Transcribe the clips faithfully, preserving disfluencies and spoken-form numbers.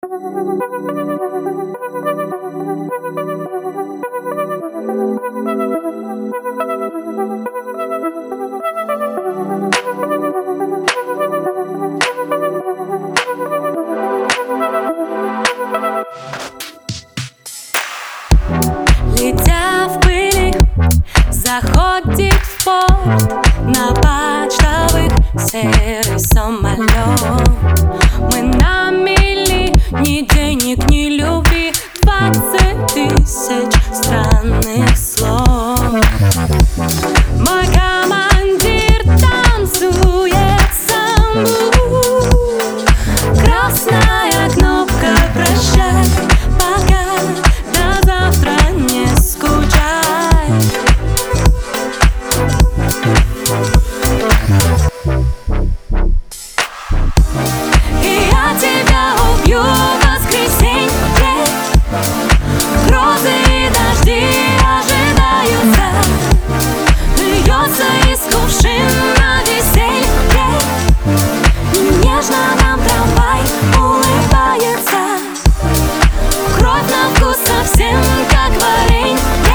Летя в пыли, заходит в порт на почтовых серый самолет. Мы на мели, ни денег, ни любви, двадцать тысяч странных слов. Мой командир танцует самбу, красная кнопка «Прощай, пока, до завтра не скучай». И я тебя убью в воскресенье, грозы и дожди ожидаются, льется из кувшина веселье, нежно нам трамвай улыбается. Кровь на вкус совсем как варенье,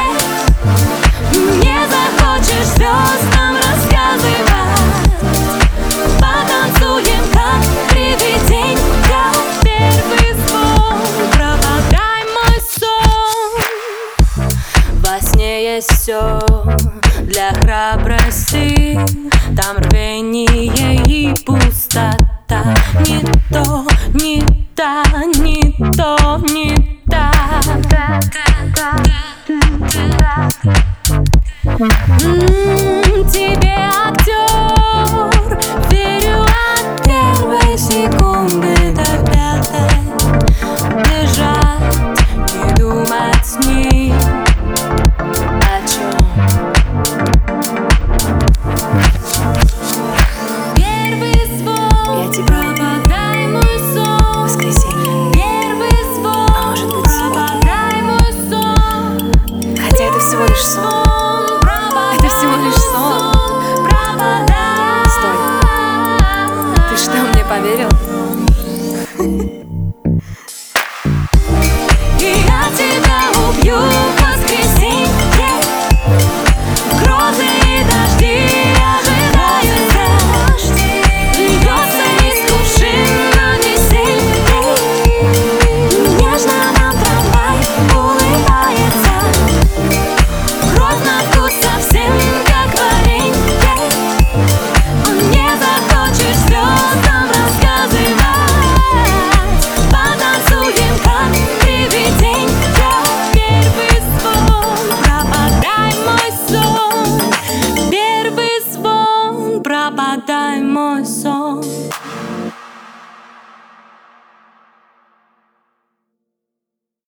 не захочешь звездам рассказывать. Потанцуем как привиденья, первый звон, пропадай мой сон. Во сне есть все для храбрости, там рвение и пустота. Не то, не та, не то, не та. М-м, тебе, актер, верю от первой секунды до пятой. Лежать и думать с ним о чем. Первый звон, я тебе пропадай мой сон. Воскресенье, первый звон, а может быть пропадай мой сон. Хотя это всего лишь сон. Это всего лишь сон. Стой, ты что, мне поверил? И я тебя убью в воскресенье, грозы и дожди ожидаются, льется из кувшина веселье, нежно нам трамвай улыбается. Кровь на вкус совсем как варенье, не захочешь звездам рассказывать. Потанцуем как привиденья, первый звон, пропадай мой сон. Первый звон, пропадай.